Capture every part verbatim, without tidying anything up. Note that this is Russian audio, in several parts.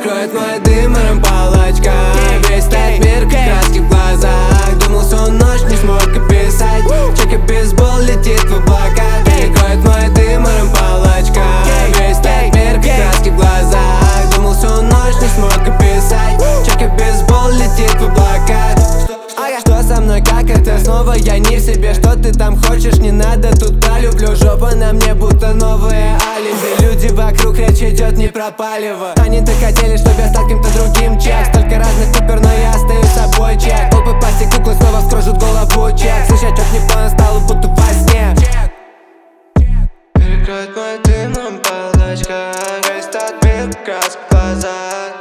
Перекроет мой дымом палочка. Весь этот мир краски в глазах. Думал, всю ночь не смог описать. Чек и бейсбол летит в облака. Перекроет мой дымом палочка. Весь этот мир краски в глазах. Думал, всю ночь не смог описать. Чек и бейсбол летит в облака. Что со мной, как это снова? Я не в себе, что ты там хочешь? Не надо, тут пролюблю. Жопа на мне, будто новые алиби. Люди вокруг, речь идет не про палево. Они-то хотели, чтобы я стал кем-то другим, чек. Столько разных купер, но я остаюсь собой, чек. Купы, пластик, куклы снова вскружат голову, чек. Слышать, чёрт не понял, стало будто во сне. Перекроет мой дымом палочка. Весь тот мир краск в глазах.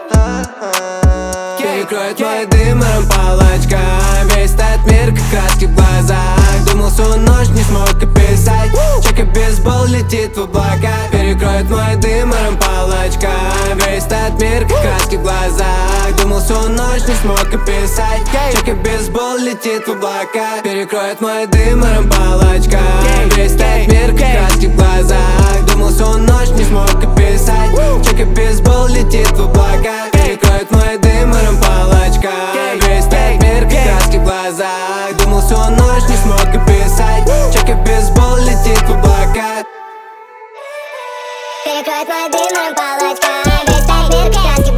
Перекроет мой дымом палочка. Весь этот мир как краски в глазах. Думал, всю ночь не смог описать. Чек и бейсбол летит в облака. Перекроет мой дымом палочка. Весь этот мир как краски в глазах. Думал, всю ночь не смог описать. Чек и бейсбол летит в облака. Перекроет мой дымом палочка. Весь этот мир как краски в глазах. Думал, всю ночь не смог описать. Чек и бейсбол летит в облака. Перекроет мой дымом палочка. Весь этот мир как краски в глазах. Думал, всю ночь не смог описать. Чек и бейсбол летит в облака. Перекроет мой дымом палочка. Весь этот мир как краски